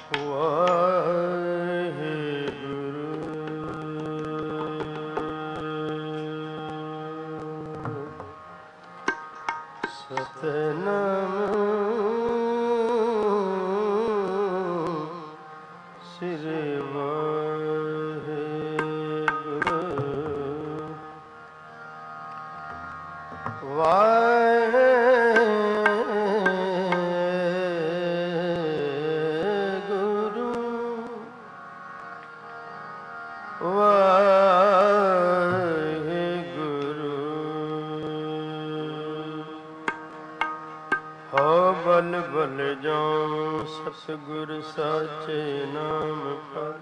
ਸਤਿਗੁਰ ਸਾਚੇ ਨਾਮ ਪਰ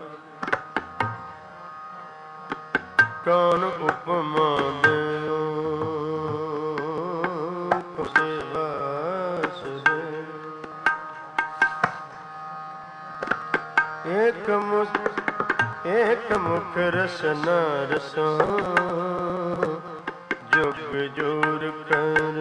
ਕੌਣ ਉਪਮਾ ਦੇਉ ਸੇਵਾ ਸਦੇ ਏਕ ਮੁਖ ਰਸਨਾ ਰਸੋ ਜੁਗ ਜੋਰ ਕਰ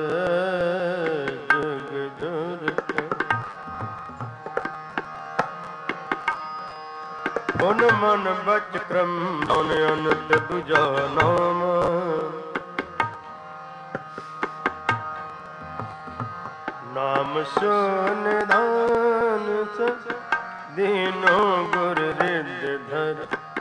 ਮਨ ਮਨ ਬਚ ਕਰਮ ਮਨ ਅਨੰਤ ਦੂਜਾ ਨਾਮ ਨਾਮ ਸੋ ਨਿਧਾਨ ਦੀਨੋ ਗੁਰ ਰਿਦ ਧਰ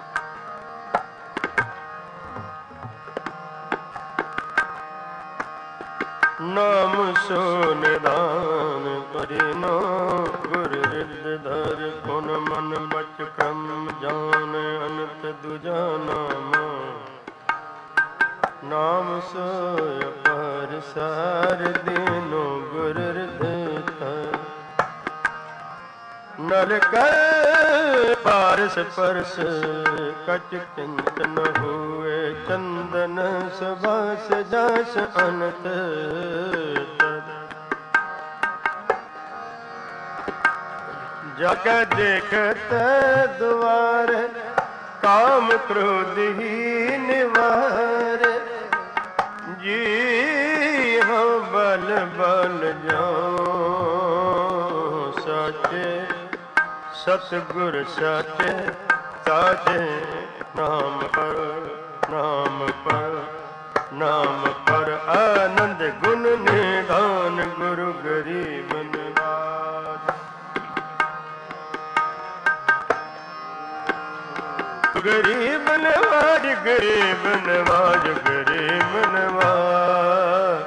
ਨਾਮ ਸੋ ਨਿਧਾਨ ਦੀਨੋ ਗੁਰ ਰਿਦ ਧਰ ਪੁਨ ਮਨ ਬਚ ਕਰਮ ਜਾਨ ਅਨੰਤ ਦੂਜਾ ਨਾਮ ਨਾਮ ਸੋਇ ਅਪਰ ਸਾਰ ਦੀਨੋ ਗੁਰ ਹਿਰਦੈ ਧਰ ਨਲ ਕਰ ਪਾਰਸ ਪਰਸ ਕਚ ਚਿੰਤ ਨ ਹੋਏ ਚੰਦਨ ਸੁਭਾਸ ਜਸ ਅਨੰਤ ਜਗ ਦੇਖਤ ਦੁਆਰ ਕਾਮ ਕ੍ਰੋਧ ਹੀ ਨਿਵਾਰ ਜੀ ਹਾਂ ਬਲ ਬਲ ਜਾਉ ਸਾਚੇ ਸਤਿਗੁਰ ਸਾਚੇ ਸਾਚੇ ਨਾਮ ਪਰ ਨਾਮ ਪਰ ਨਾਮ ਪਰ ਆਨੰਦ ਗੁਣ ਨਿਧਾਨ ਗੁਰੂ ਗਰੀਬ ਨਿਵਾਜ ਗਰੀਬ ਨਵਾਜ ਗਰੀਬ ਨਵਾਜ ਗਰੀਬ ਨਵਾਜ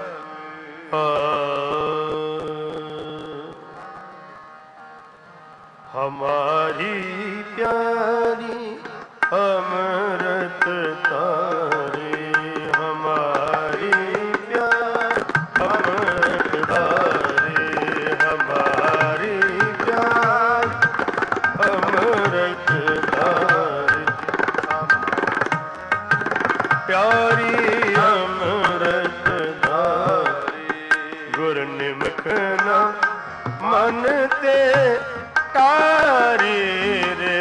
ਹਮਾਰੀ ਪਿਆਰੀ ਅੰਮ੍ਰਿਤ ਤਾਰੀ ਹਮਾਰੀ ਪਿਆਰ ਅੰਮ੍ਰਿਤ ਤਾਰੀ ਹਮਾਰੀ ਪਿਆਰ ਅੰਮ੍ਰਿਤ ਤਾਰੀ ਪਿਆਰੀ ਅੰਮ੍ਰਿਤ ਤਾਰੀ ਗੁਰ ਨਿਮਖ ਨਾ ਮਨ ਤੇ ਤਾਰੀ ਰੇ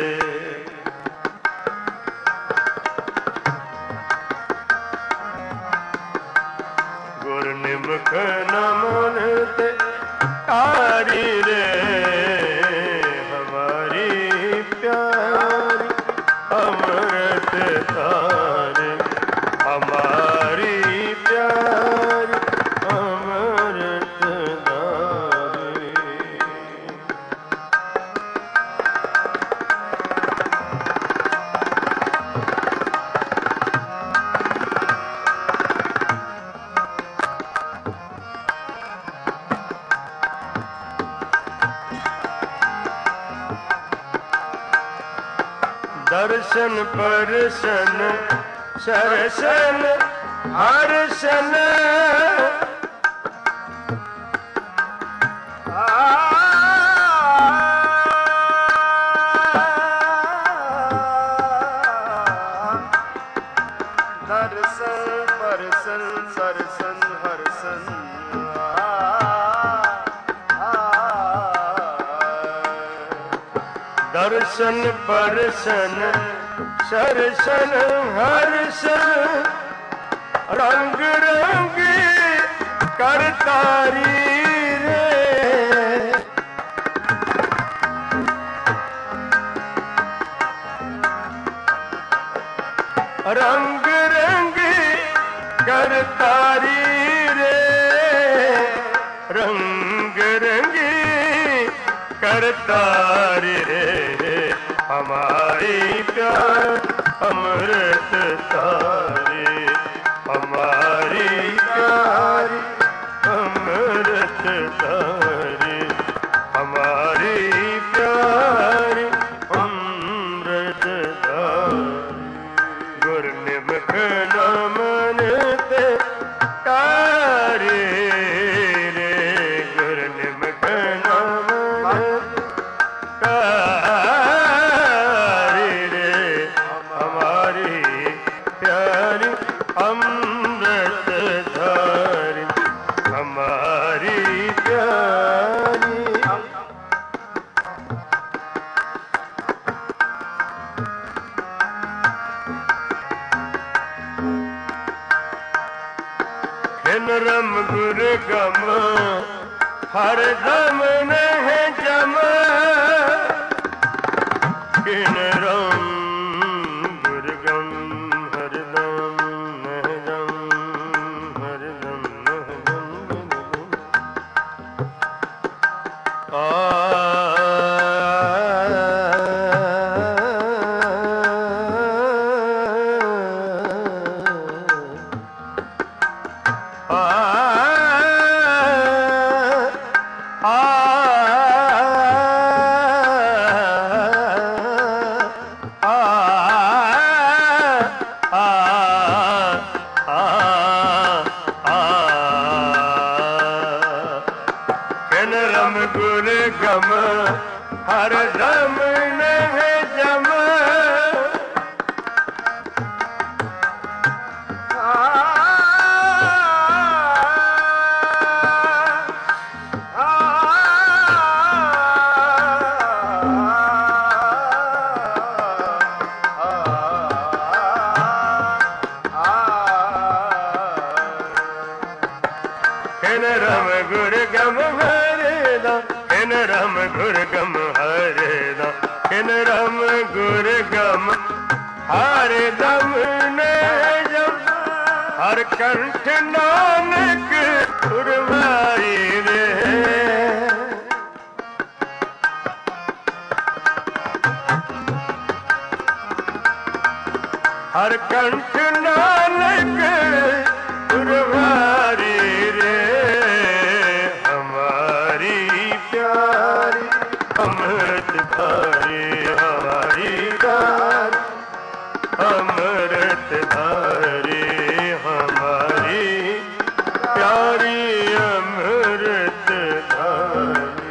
ਗੁਰ ਨਿਮਖ ਨਾ ਮਨ ਤੇ ਤਾਰੀ ਰੇ ਹਮਾਰੀ ਪਿਆਰੀ ਅੰਮ੍ਰਿਤ ਤਾਰੀ ਹਮਾਰੀ ਪਿਆਰੀ ਅੰਮ੍ਰਿਤ ਤਾਰੀ ਦਰਸ਼ਨ ਪਰਸ਼ਨ ਸਰਸਨ ਹਰਸ਼ਨ ਦਰਸ਼ਨ ਪਰਸ਼ਨ ਸਰਸਨ ਹਰਸ਼ਨ ਦਰਸ਼ਨ ਪਰਸ਼ਨ ਸਰਸਨ ਹਰਸ਼ਨ ਰੰਗ ਰੰਗੀ ਕਰਤਾਰੀ ਰੇ तारी रे हमारी प्यार अमृत तारी हमारी प्यारी अमृत तारी हमारी प्यारी अमृत तारी गुरनिमख नमनते तारी रे गुरनिमख नमनते तारी रे हमारी प्यारी अमृत धारी हमारी प्यारी खिन रम गुर गम हर दम नहीं जम किन रम गुर गम हर दम नहीं जम हर दम नहीं जम आ गुर गम हर दम नहीं जम खिन रम गुर गम खिन रम गुर गम हरे दम खिन रम गुर गम हरे दम ने जम हर कंठ नानक उर्वाई रे हर कंठ नानक उर्वारी रे हमारी प्यारी अमृत धारी हमारी प्यारी अमृत धारी हमारी प्यारी अमृत धारी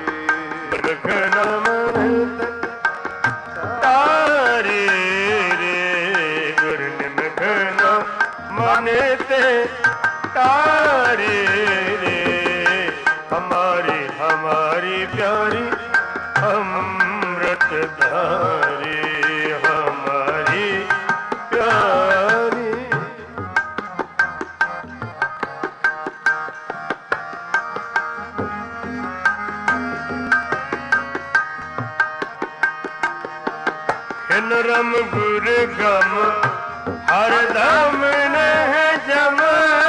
गुरनिमख तारी रे गुरनिमख नमनते तारी रे हमारी हमारी प्यारी अमृत धारी हमारी प्यारी खिन रम गुर गम हर दम नहीं जम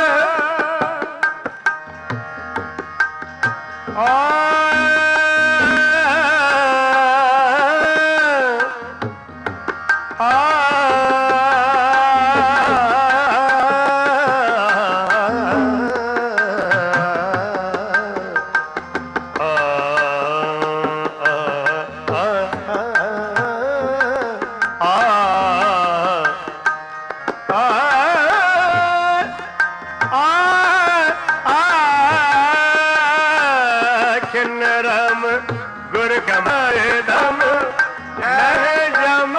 खिन रम गुर गम दम नहीं जम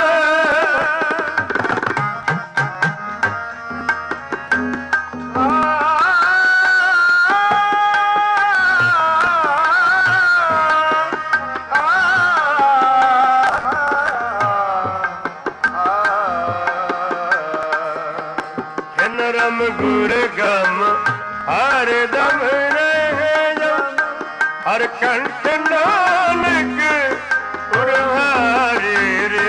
खिन रम गुर गम हर दम नहीं जम हर कंठ नानक उर्वारी रे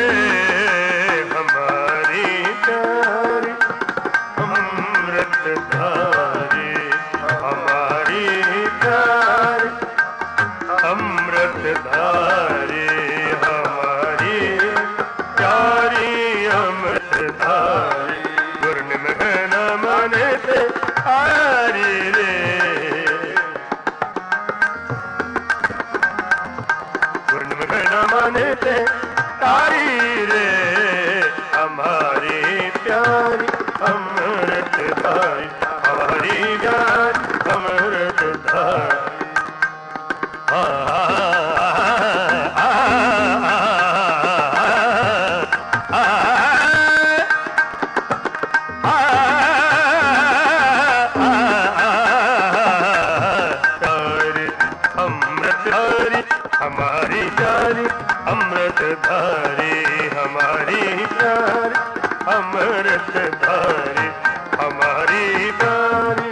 हमारी प्यारी अमृत धारी हमारी प्यारी अमृत धारी हमारी प्यारी अमृत धारी, हमारी प्यारी अमृत धारी, हमारी प्यारी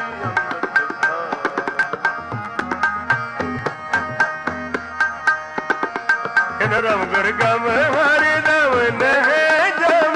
नरम गुरगम हरि दम नहे जम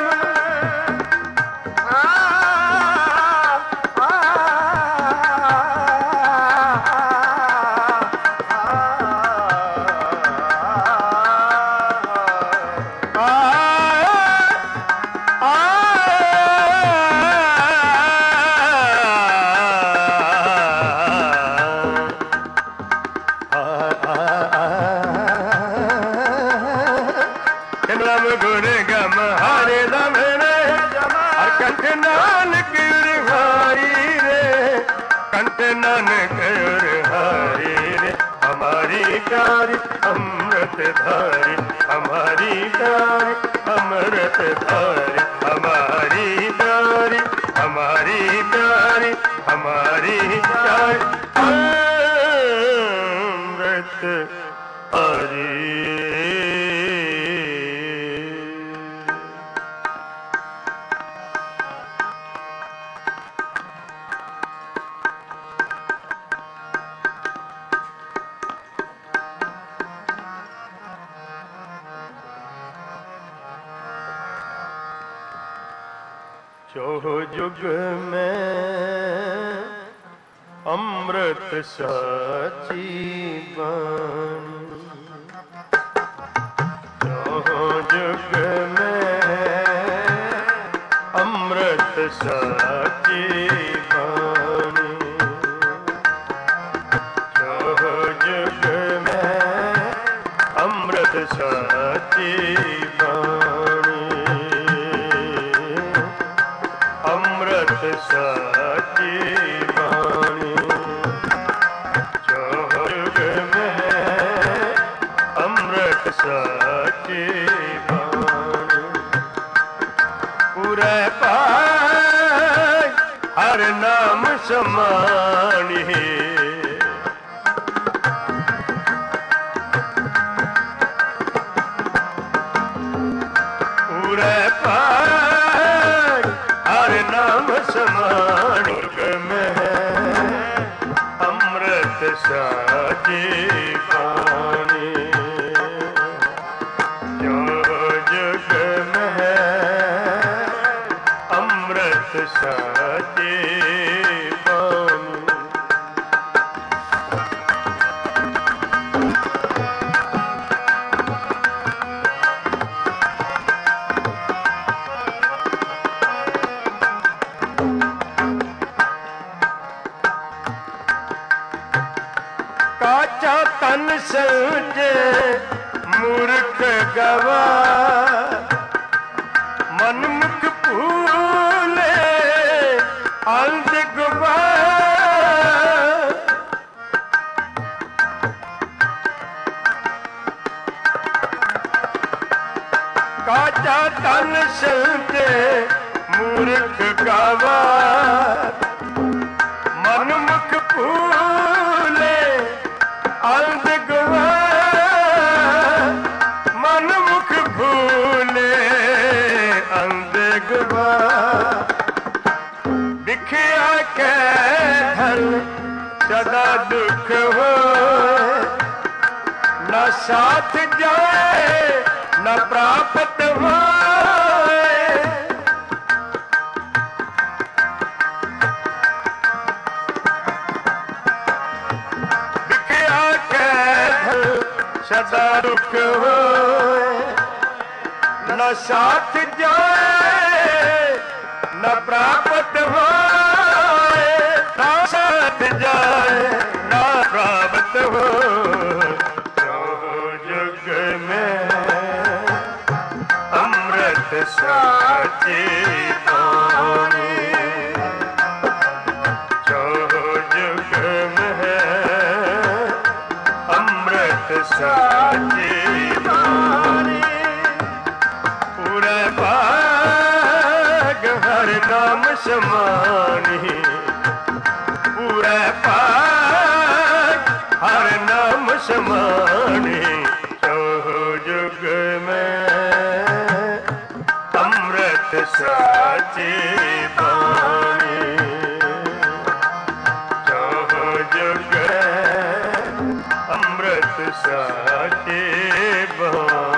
नानक हरि रे, हमारी प्यारी अमृत धारी, हमारी प्यारी अमृत धारी, हमारी प्यारी हमारी प्यारी हमारी प्यारी अमृत धारी। चौह जुग में अमृत साची बानी, चौह जुग में अमृत साची बानी, चौह जुग में अमृत साची बानी, अमृत साची बानी, चौह जुग में अमृत साची बानी। पूरे पाय हर नाम समानी, पूरे पाय हर नाम समानी में अमृत साची बानी, चौह जुग में अमृत साची बानी। काचा तन सजे मूर्ख गवा, मनमुख भूले अंध गुवा, काचा तन सजे मूर्ख गवा, मनमुख भूले अंध गुवा, मनमुख भूले अंध गुवा। दिखिया के धन सदा दुख हो, न साथ जाए न प्राप्त होए, सदा दुख होए, न साथ जाए न प्राप्त होए, न साथ जाए न प्राप्त होए। चौह जुग में अमृत साची बानी, चौह जुग में अमृत साची बानी। पूरे पाग हर नाम समानी, पूरे पाग हर नाम समानी, ਸਾਚੀ ਬਾਣੀ ਜੋ ਜੁਗ ਅੰਮ੍ਰਿਤ ਸਾਚੀ ਬਾਣੀ।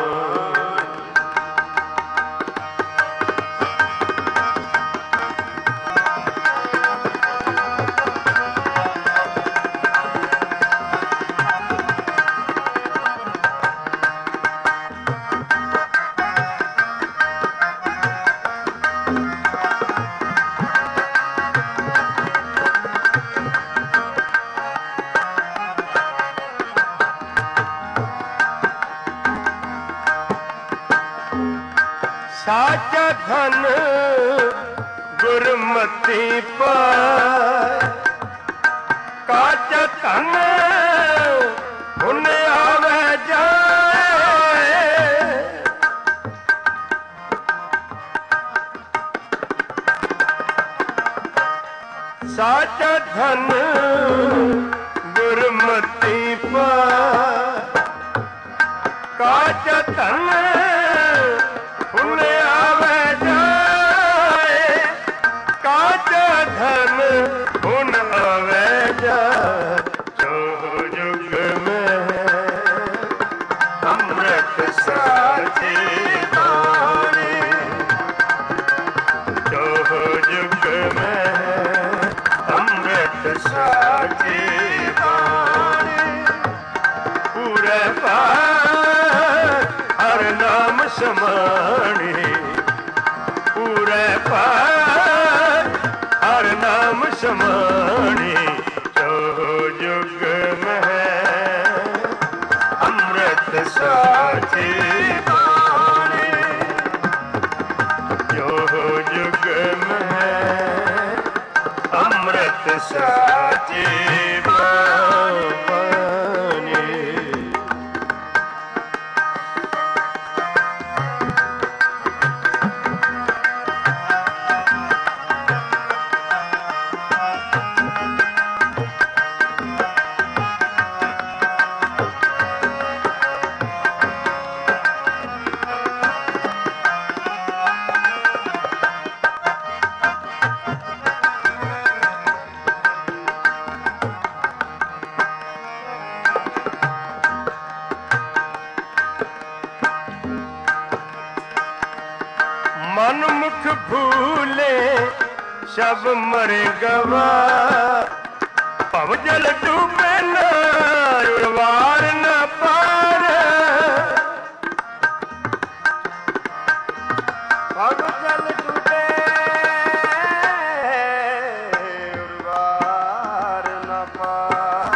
ਸਾਚਾ ਧਨ ਗੁਰਮਤਿ ਪਾਇ ਕਾਚ ਧਨ ਹੁਣ ਆਵੇ ਜਾਏ। ਸਾਚਾ ਧਨ ਗੁਰਮਤਿ ਪਾਇ ਕਾਚ ਧਨ ਹੁਣ ਆਵੇ ਜਾਏ। ਕਾਚ ਧਨ ਹੁਣ ਆਵੇ ਜਾਏ। ਜੋ ਜੁਗ ਮੈਂ ਅੰਮ੍ਰਿਤ ਸਾਚੀ ਬਾਣੀ ਜੋ ਜੁਗ ਮੈਂ ਅੰਮ੍ਰਿਤ ਸਾਚੀ ਬਾਣੀ। ਪੂਰੇ ਪਾਰ ਹਰ ਨਾਮ ਸਮਾਣੀ ਪੂਰੇ ਪਾਰ ਹਰ ਨਾਮ ਸਮਾਣੀ। ਜੋ ਜੁਗ ਮਹਿ ਅੰਮ੍ਰਿਤ ਸਾਚੀ ਬਾਣੀ ਜੋ ਜੁਗ ਮਹਿ ਅੰਮ੍ਰਿਤ ਸਾਚੀ ਬਾਣੀ। ਮਨ ਮੁਖ ਭੂਲੇ ਸਭ ਮਰੇ ਗਵਾ ਭਵ ਜਲ ਡੂਬੇ ਨਾ ਉਰਵਾਰ ਨਾ ਪਾਰ। ਭਵ ਜਲ ਡੂਬੇ ਉਰਵਾਰ ਨਾ ਪਾਰ।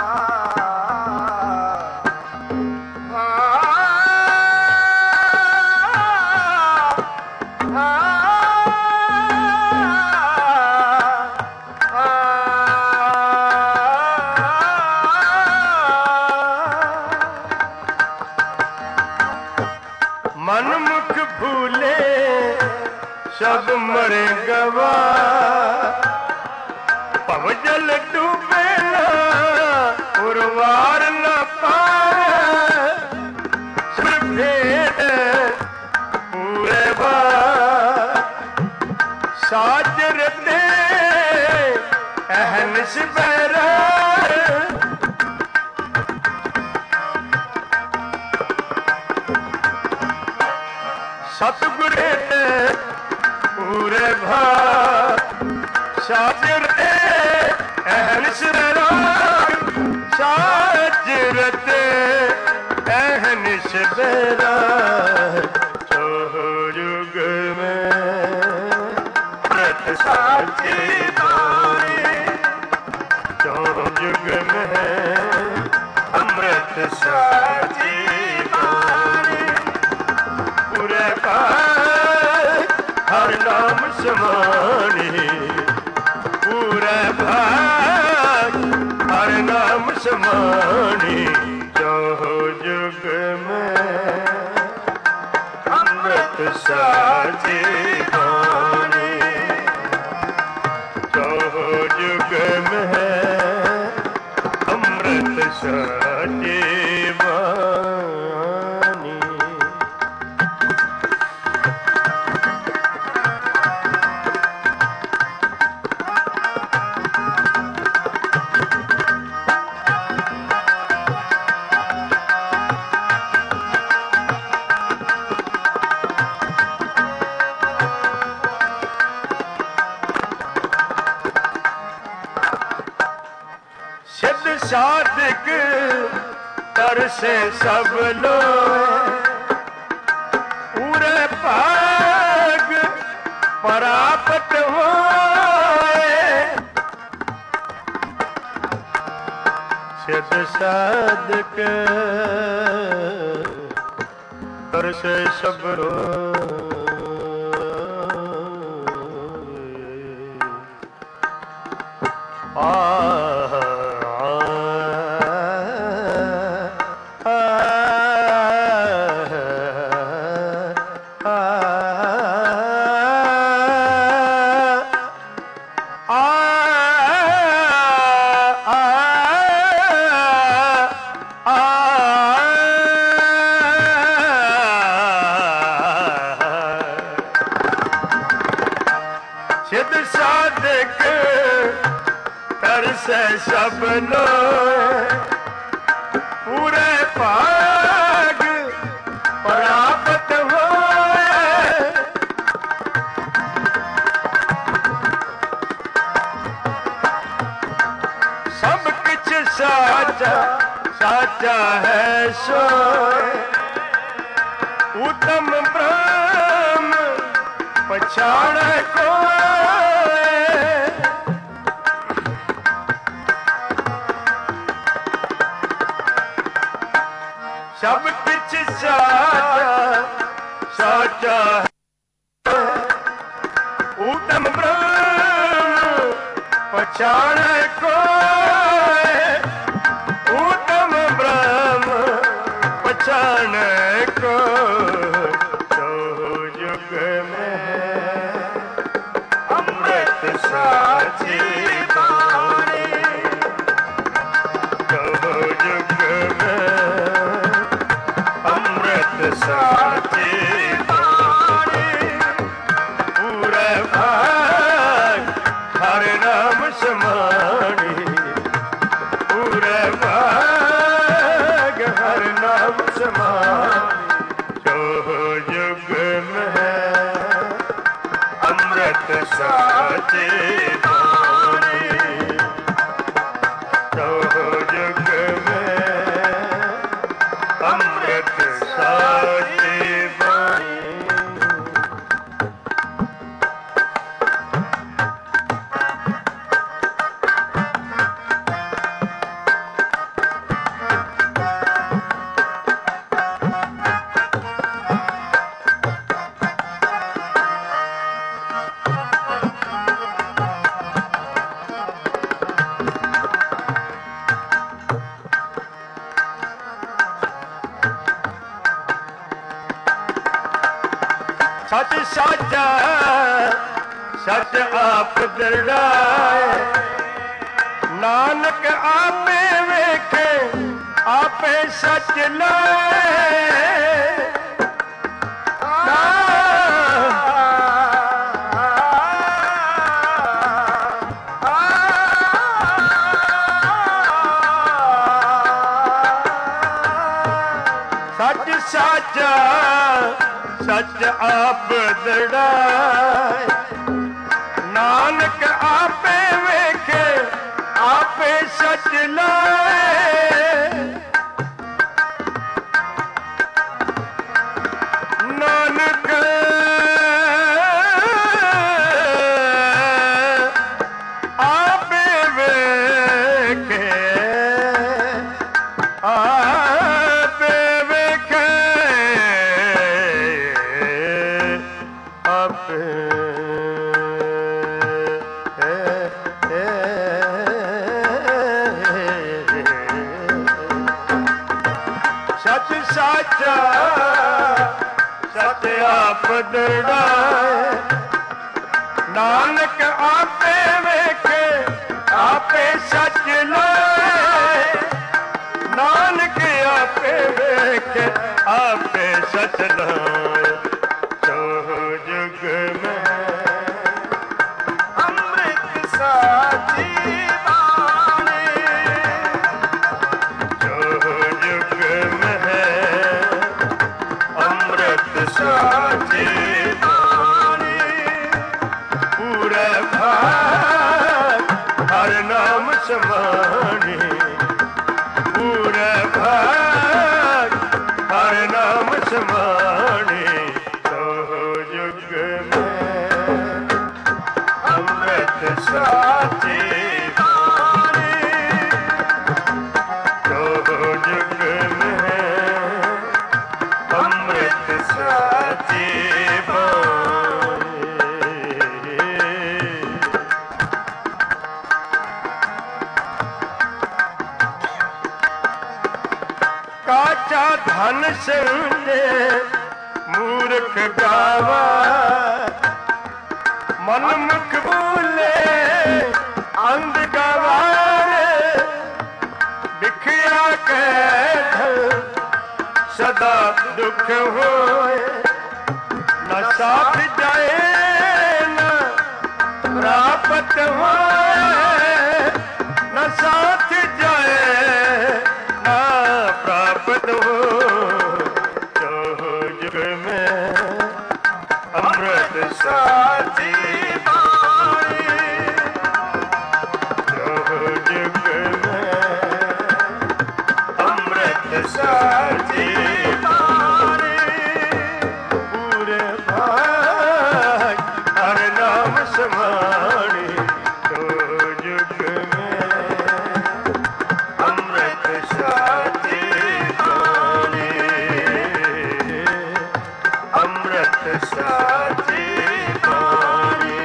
ਮਨ ਮੁਖ ਭੂਲੇ ਸਭ ਮਰੇ ਗਵਾ ਭਵ ਜਲ ਡੂਬੇ ਨਾ ਉਰਵਾਰ ਨਾ ਪਾਰ। ਸਿਰ ਭੇਦ ਪੂਰੇ ਬਾਰ ਸਾਜਰ ਤੇ ਅਹਨਿਸ ਬਹਿਰਾਰ। ਸਤਿਗੁਰੇ ਤੇ ਪੂਰੇ ਭਾਰ ਸਾਜਰ ਤੇ ਅਹਨਿਸ ਬਹਿਰਾਰ। ਸਾਜਰ ਤੇ ਅਹਨਿਸ ਬਹਿਰਾਰ। ਜੋ ਜੁਗ ਮੈਂ ਅੰਮ੍ਰਿਤ ਸਾਚੀ ਬਾਣੀ ਜੋ ਜੁਗ ਮੈਂ ਅੰਮ੍ਰਿਤ ਸਾਚੀ ਬਾਣੀ। ਪੂਰੇ ਪਾਰ ਹਰ ਨਾਮ ਸਮਾਣੀ ਪੂਰੇ ਭਾਗ ਹਰ ਨਾਮ ਸਮਾਣੀ। ਜੋ ਜੁਗ ਮੈਂ ਅੰਮ੍ਰਿਤ ਸਾਚੀ ਬਾਣੀ ਜੋ ਜੁਗ ਮੈਂ ਅੰਮ੍ਰਿਤ ਸਾਚੀ ਬਾਣੀ। सिद्ध साधिक तरसे सब लोग पूरे भाग प्राप्त होए। सिद्ध साधिक तरसे सब लोग सिद्ध साधिक तरसे सब लोग पूरे भाग प्राप्त होए। सब कुछ साचा साचा है सोए। उत्तम ब्रह्म पछाड़ को सब कुछ साचा साचा है। उत्तम ब्रह्म पछाड़ को उत्तम ब्रह्म पछाड़ को। तो युग में अमृत साची बाणी। तो युग में अमृत साची बाणी। पूरे भाग हर नाम समानी। पूरे भाग हर नाम समानी। जो युग में अमृत साची बाणी। जो युग में अमृत साची बाणी। सच साचा सच आप दरड़ाए। नानक आपे वेखे आपे सच लाए। सच साचा सच आप दरड़ाए। नानक आपे वेखे आपे सच लाए। नानक आपे वेखे आपे वेखे सच साचा सच आप दरड़ाए। नानक आपे वेखे आपे सच लाए। नानक आपे वेखे आपे सच लाए। तो युग में अमृत साची बाणी। जो युग में अमृत साची बाणी। पूरे भाग हर नाम समानी। ਕਾਚਾ ਧਨ ਸੰਦੇ ਮੂਰਖ ਗਾਵਾ ਮਨ ਮੁਖ ਬੋਲੇ ਅੰਧ ਗਵਾਰੇ ਵਿਖਿਆ ਕੈ ਸਦਾ ਦੁਖ ਹੋਏ ਨਾ ਸਾਥ ਜਾਏ ਨਾ ਪ੍ਰਾਪਤ ਹੋਏ ਨਾ ਸਾਥ ਜਾਏ ਨਾ ਪ੍ਰਾਪਤ ਹੋ ਜੋ ਜੁਗ ਮੈਂ ਅੰਮ੍ਰਿਤ ਸਾਥੀ ਬਾਣੀ ਜੋ ਜੁਗ ਮੈਂ ਅੰਮ੍ਰਿਤ ਸਾਥੀ समाणी तो जुग में अमृत साथी बाणी अमृत साथी बाणी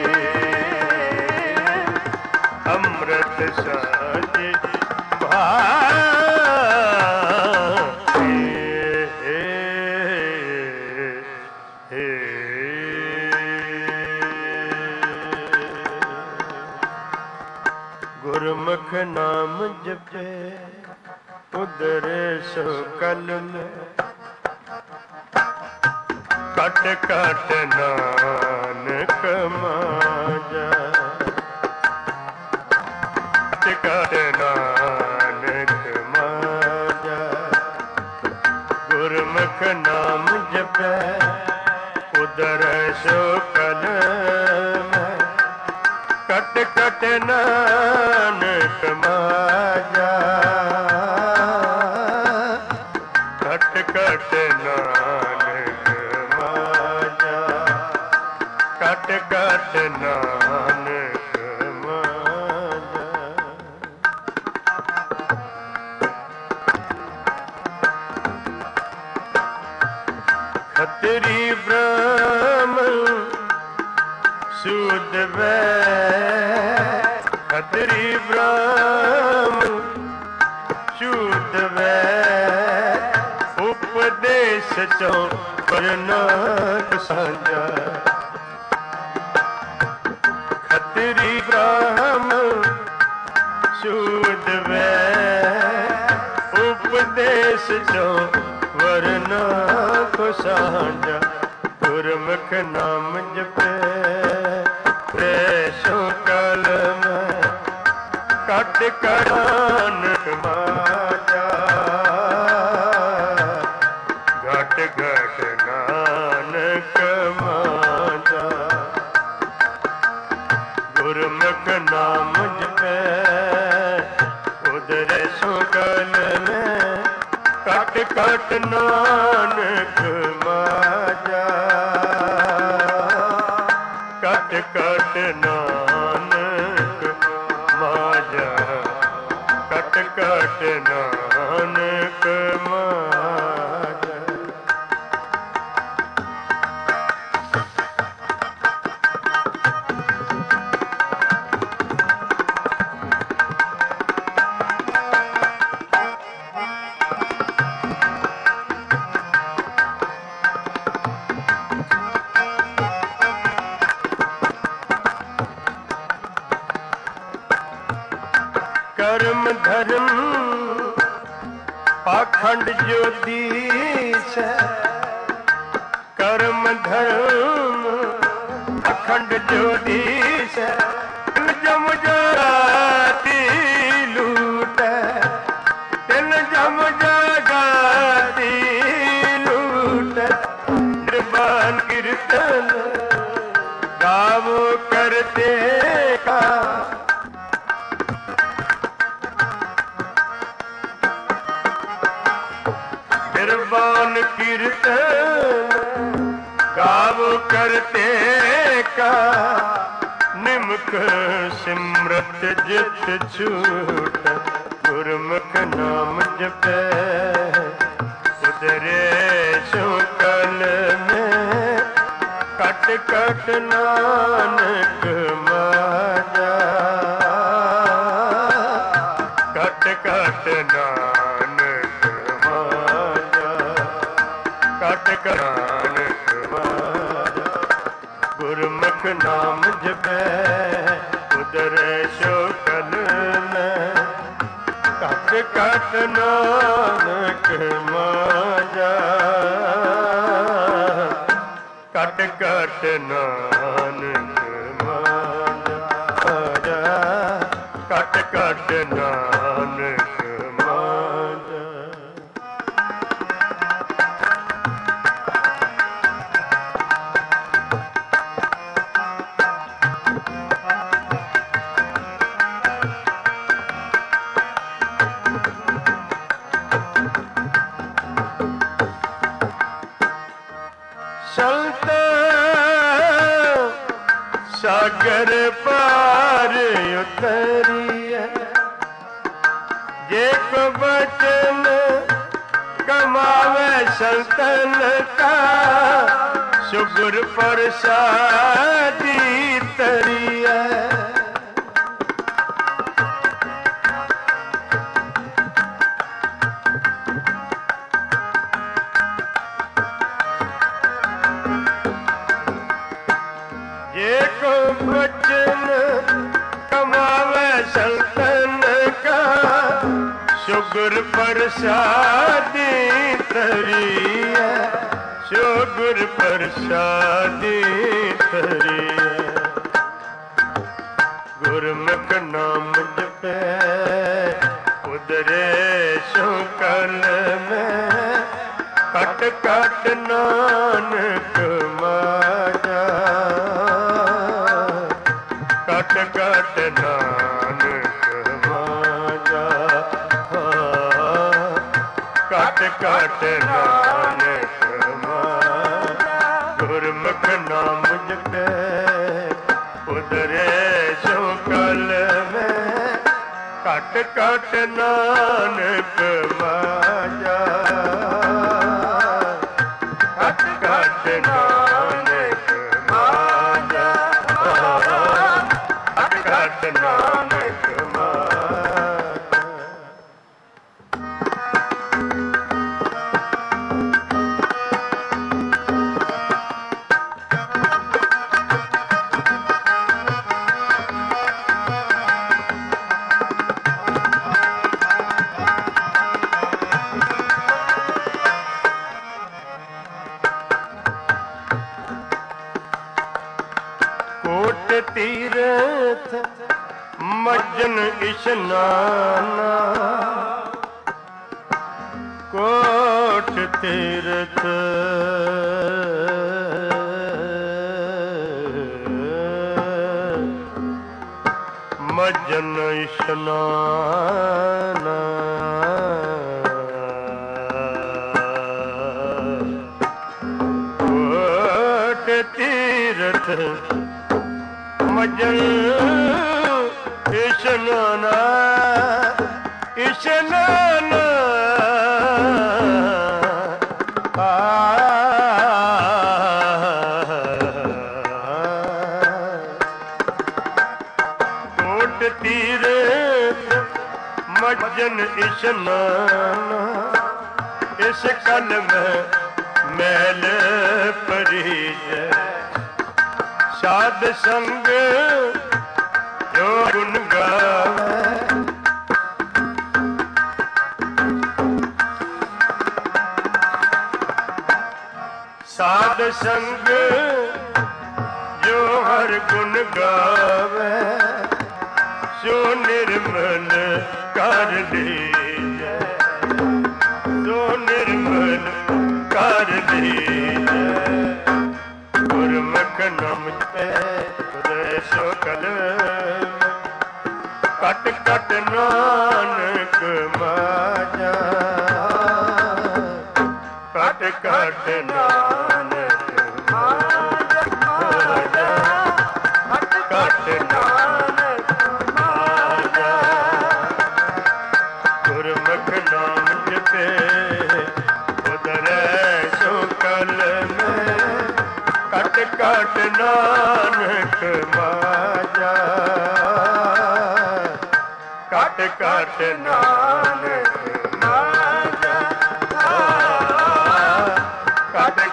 अमृत साथी गुरमुख नाम जपे उदरे सो कलम कट कट नानक माजा कट कट नानक माजा गुरमुख नाम जपे उदरे सो कलम कट कट नानक माजा कट कट नानक माजा कट कट नानक माजा खतरी ब्राह्मण सूद खतरी ब्राह्मण शूद उपदेश चो परनाक साझा खतरी ब्राह्मण शूद उपदेश चो वरनाक साझा गुरमुख नाम जपे सो कलम कट नानक माजा घट घट नानक माजा गुरमुख नाम जपे उदरे सो कलम कट कट नानक माजा कट कट नानक माजा कट कट नानक माजा कर्म धर्म पाखंड ज्योतिष कर्म धर्म पाखंड ज्योतिष जम जाती लूट तिल जम जाती लूट निर्वाण कीर्तन गावो करते का निर्वाण कीर्तन गावो करते का निमुख सिमरत जित छूट गुरमुख नाम जपे उदरे सो कलम कट कट नानक माजा कट कट नानक माजा ਕਟ ਨਾਨਕ ਮਾਰਾ। ਗੁਰਮੁਖ ਨਾਮ ਜਪੈ ਉਦਰੈ ਸ਼ੋਕਲ ਮੈਂ, ਕਟ ਕਟ ਨਾਨਕ ਮਾਰਾ। ਕਟ ਕਟ ਨਾਨਕ ਮਾਰਾ, ਕਟ ਕਟ ਨਾਨਕ ਮਾਰਾ। ਸੰਤ ਸਾਗਰ ਪਾਰ ਉਤਰੀਐ, ਜੇ ਕੋ ਬਚਨ ਕਮਾਵੇ ਸੰਤਨ ਕਾ, ਸੁਗੁਰ ਪ੍ਰਸਾਦੀ ਤਰੀਐ। ਜੇ ਕੋ ਬਚਨ ਕਮਾਵੇ ਸੰਤਨ ਕਾ, ਸੁਗੁਰ ਪ੍ਰਸਾਦੀ ਤਰੀਐ। ਸੁਗੁਰ ਪ੍ਰਸਾਦੀ ਤਰੀਐ। ਗੁਰਮੁਖ ਨਾਮ ਜਪੈ ਉਦਰੇ ਸ਼ੋਕਲ ਮੈਂ, ਕਟ ਕਟ ਨਾਨਕ ਮਾਰਾ। ਕਟ ਕਟ ਨਾਨਕ ਮਾਰਾ, ਕਟ ਕਟ ਨਾਨਕ ਮਾਰਾ। ਗੁਰਮੁਖ ਨਾਮ ਜਪੈ ਉਦਰੇ ਸ਼ੋਕਲ ਮੈਂ, ਕਟ ਕਟ ਨਾਨਕ ਮਾਰਾ। ਕਟ ਕਟ ਨਾਨਕ ਮਾਰਾ, ਕਟ ਕਟ ਨਾਨਕ ਮਾਰਾ। ਕੋਟ ਤੀਰਥ ਮੱਜਨ ਇਸ਼ਨਾਨਾ, ਕੋਟ ਤੀਰਥ ਮੱਜਨ ਇਸ਼ਨਾਨਾ, ਕੋਟ ਤੀਰਥ ਮੱਜਨ ਇਸ਼ਨਾਨਾ। ਇਸ਼ਨਾਨਾ ਕੋਟ ਤੀਰਥ ਮੱਜਨ ਇਸ਼ਨਾਨਾ, ਇਸ ਕਲ ਮੈਂ ਮੈਲ ਪਰੀਜੈ। ਸਾਧ ਸੰਗ ਜੋ ਗੁਣ ਗਾਵੇ, ਸਾਧ ਸੰਗ ਜੋ ਹਰ ਗੁਣ ਗਾਵੇ, ਸੋ ਨਿਰਮਲ ਕਰ ਲੀਜੈ। ਸੋ ਨਿਰਮਲ ਕਰ ਲੀਜੈ। ਗੁਰਮੁਖ ਨਾਮ ਜਪੈ ਉਦੈ ਸ਼ੋਕਲ, ਕਟ ਕਟ ਨਾਨਕ ਮਾਰਾ। ਕਟ ਕਟ ਨਾਨਕ ਮਾਰਾ, ਕਟ ਕਟ ਨਾਨਕ ਮਾਰਾ। ਗੁਰਮੁਖ ਨਾਮ ਜਪੈ ਉਦਰੈ ਸ਼ੋਕਲ ਮੈਂ, ਕਟ ਕਟ ਨਾਨਕ ਮਾਰਾ। ਕਟ ਕਟ ਨਾਨਕ ਮਾਰਾ, ਕਟ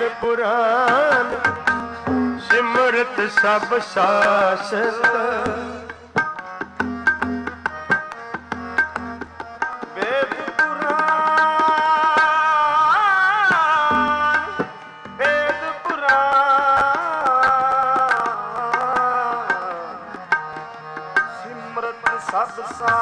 पुराण सिमरत सब सासत वेद पुराण वेद पुराण सिमरत सब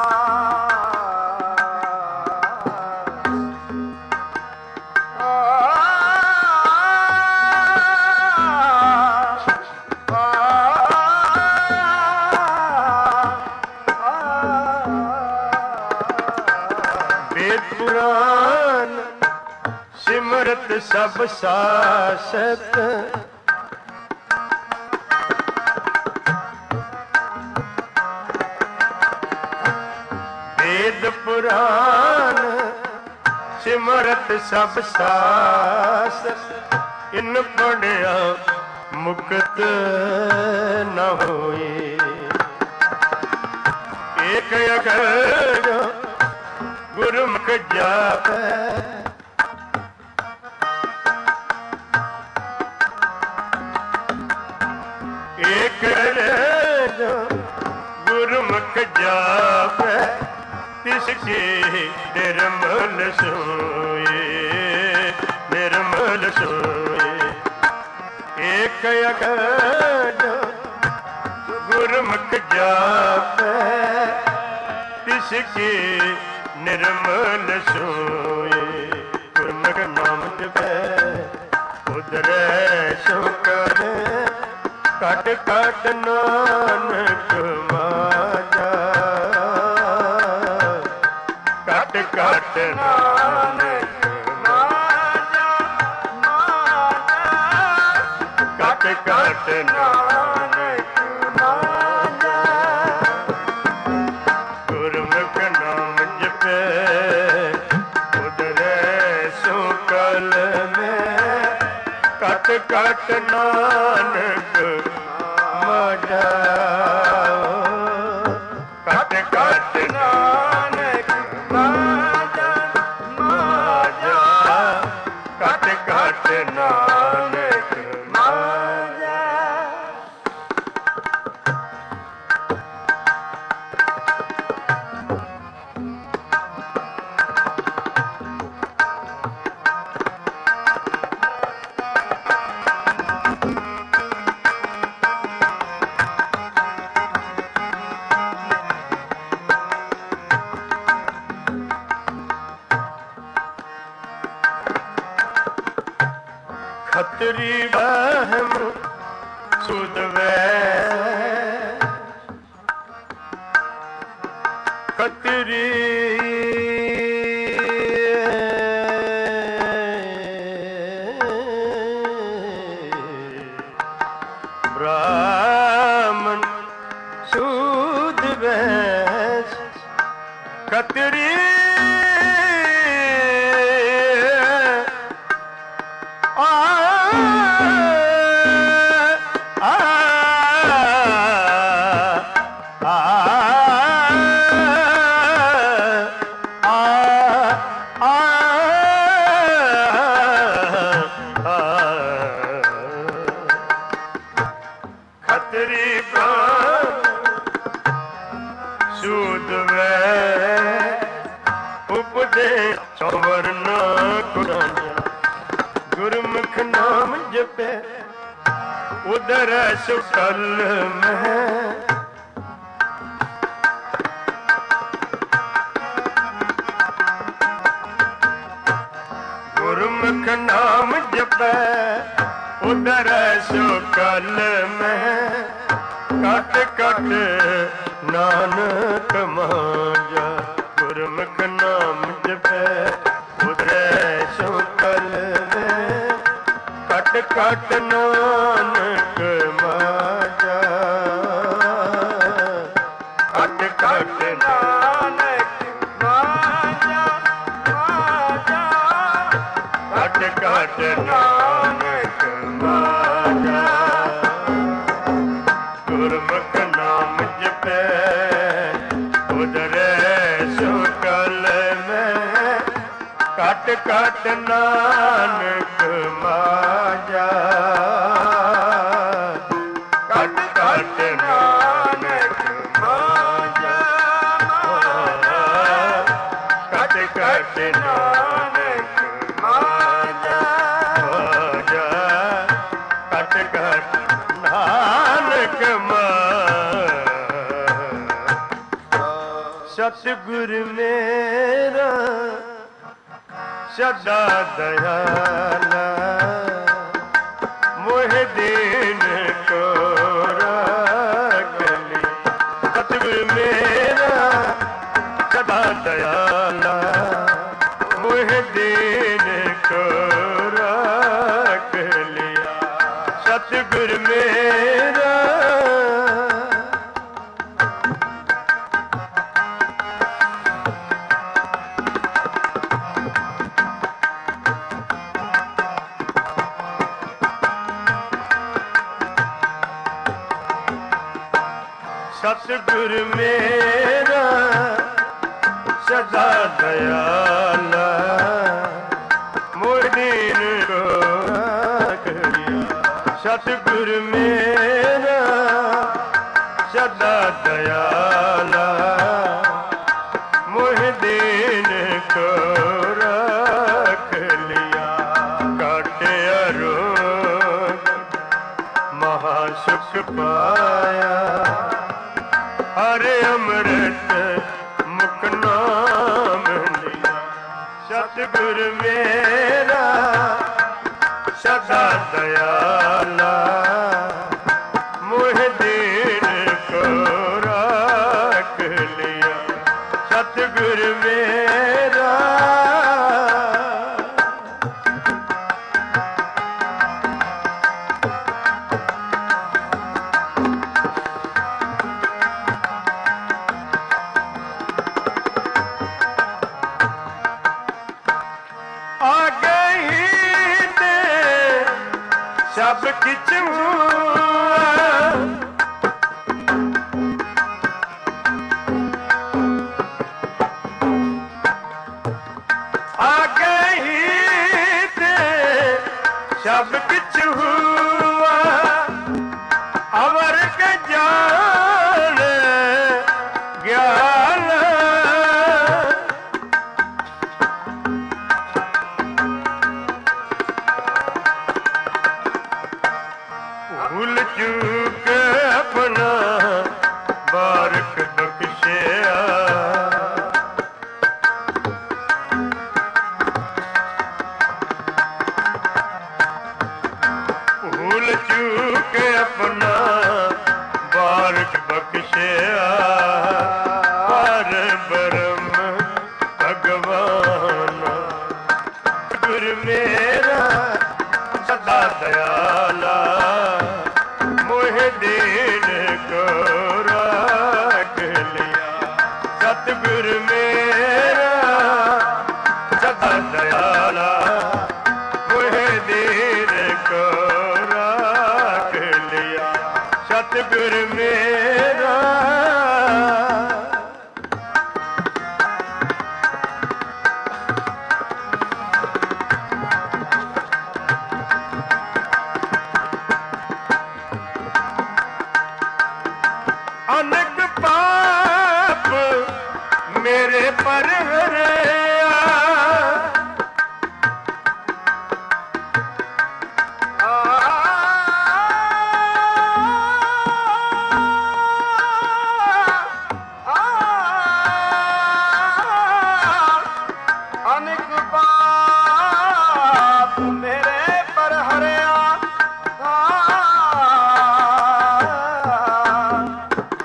सिमरत सब सासत वेद पुराण सिमरत सब सासत इन पढ़िया मुक्त न होए एक अगर गुरुमुख जापै एक गुरुमुख जापै तिसके निर्मल सोए निर्मल सोए एक अगर गुरुमुख जापै तिसके निर्मल सोए गुरुमुख नाम जपै उदरै सो कर कट कट नानक माजा कट कट नानक माजा कट कट नानक माजा गुरुमुख नाम जपै उदरै सो कल में कट कट नानक माजा कट कट नानक माजा माजा कट कट नानक माजा खतरी बहम सुदवै खतरी ब्राह्मण सुदवै खतरी गुरुमुख नाम जपै उदर सुकल में गुरुमुख नाम जपै उदर सुकल में कट कट नानक मांजा गुरुमुख नाम जपै उदर सुकल कट कट नानक माजा कट कट नानक माजा माजा कट कट नानक माजा गुरुमुख नाम जपै उदरै सुकल में ਘਟ ਘਟ ਨਾਨਕ ਮਾਝਾ ਘਟ ਘਟ ਨਾਨਕ ਮਾਝਾ ਘਟ ਘਟ ਨਾਨਕ ਮਾਝਾ ਘਟ ਘਟ ਨਾਨਕ ਸਤਿਗੁਰ ਮੇਰਾ ਸਦਾ ਦਇਆਲਾ ਮੋਹਿ ਦੀਨ ਕੋ ਰਾਖਲੀ ਸਤਿਗੁਰ ਮੇਰਾ ਸਦਾ ਦਇਆਲਾ ਮੋਹਿ ਦੀਨ ਕੋ ਰਾਖ ਲਿਆ ਸਤਿਗੁਰ ਮੇਰਾ ਸਤਿਗੁਰ ਮੇਰਾ ਸਦਾ ਦਇਆਲਾ ਮੋਹਿ ਦੀਨ ਕੋ ਰਾਖ ਲਿਆ ਸਤਿਗੁਰ ਮੇਰਾ ਸਦਾ ਦਇਆਲਾ ਮੋਹਿ ਦੀਨ ਕੋ ਰਾਖ ਲਿਆ ਕਾਟਿਆ ਰੋਗ ਮਹਾ ਸੁਖ ਪਾਇਆ ਹਰਿ ਅੰਮ੍ਰਿਤ ਮੁਖ ਨਾਮ ਲਿਆ ਸਤਿਗੁਰ ਮੇਰਾ ਸਦਾ ਦਇਆਲਾ ਮੋਹਿ ਦੀਨ ਕੋ ਰਾਖ ਲਿਆ ਸਤਿਗੁਰ ਮੇਰਾ ਸਭ ਕਿਛ ਆ ਗਈ ਤੇ ਸਭ ਕਿਛ ਹੁਆ ਅਵਰ ਕੇ ਜਾਣ ਗਿਆਨ ਭੁੱਲ ਚੂਕ ਆਪਣਾ ਬਾਰਕ ਬਖਸ਼ਿਆ ਭੁੱਲ ਚੂਕ ਆਪਣਾ ਬਾਰਕ ਬਖਸ਼ਿਆ ਪਰ ਬ੍ਰਹਮ ਭਗਵਾਨ ਗੁਰ ਮੇਰਾ ਸਦਾ ਦਇਆਲਾ ਮੋਹਿ ਦੀਨ ਕੋ ਰਾਖ ਲਿਆ ਸਤਿਗੁਰ ਮੇਰਾ ਸਦਾ ਦਇਆਲਾ ਮੋਹਿ ਦੀਨ ਕੋ ਰਾਖ ਲਿਆ ਸਤਿਗੁਰ ਮੇਰਾ ਅਨੇਕ ਪਾਪ ਮੇਰੇ ਪਰ ਹਰਿਆ ਅਨੇਕ ਪਾਪ ਮੇਰੇ ਪਰ ਹਰਿਆ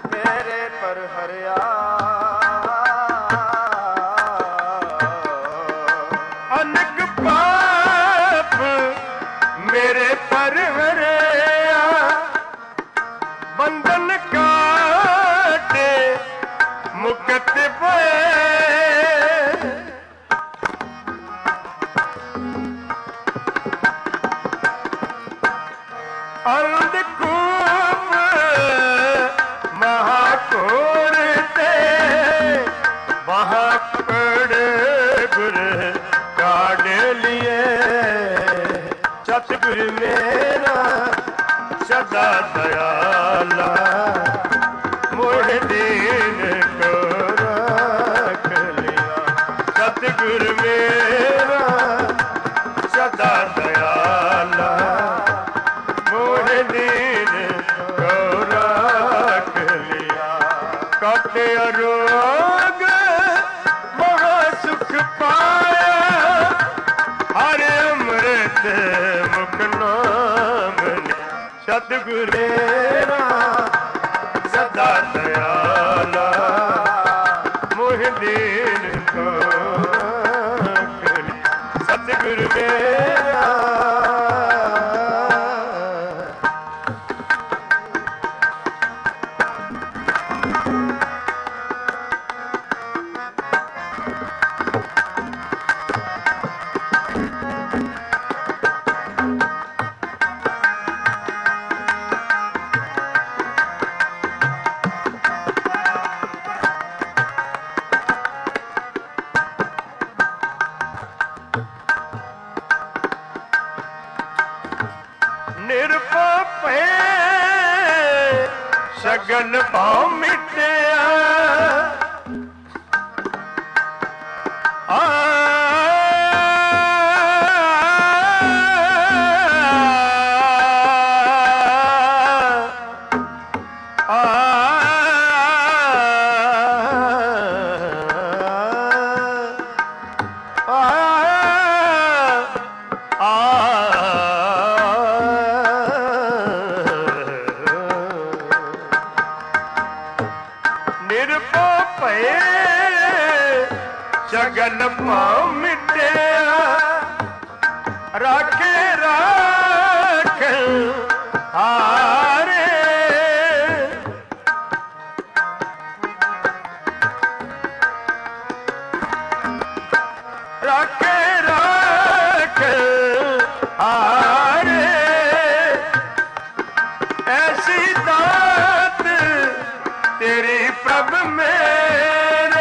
ਹਰਿਆ ਸਤਿਗੁਰ ਮੇਰਾ ਸਦਾ ਦਇਆਲਾ ਮੋਹਿ ਦੀਨ ਕੋ ਰੱਖ ਲਿਆ। ਸਤਿਗੁਰ ਮੇਰਾ ਸਦਾ ਦਇਆਲਾ ਮੋਹਿ ਦੀਨ ਕੋ ਰੱਖ ਲਿਆ। ਕਾਟੇ ਅਰੋਗ ਮਹਾ ਸੁਖ ਪਾਇਆ ਹਰ ਅੰਮ੍ਰਿਤ ਮੁਖ ਨਾਮ ਲਿਆ। ਸਤਿਗੁਰ ਮੇਰਾ ਸਦਾ ਦਇਆਲਾ ਮੋਹਿ ਦੀਨ ਕੋ ਰੱਖ ਲਿਆ। ਸਤਿਗੁਰ ਮੇਰਾ ਨਿਰਪਾਪੇ ਸਗਲ ਭਾਉ ਮਿਟਿਆ। ਨਿਰਭਉ ਸਗਲ ਭਾਉ ਮਿਟਿਆ। ਰਾਖੇ ਰਾਖ ਹਾਰੇ ਰਾਖੇ ਰਾਖ ਹਾਰੇ ਐਸੀ ਦਾਤ ਤੇਰੀ ਪ੍ਰਭ ਮੇਰੇ।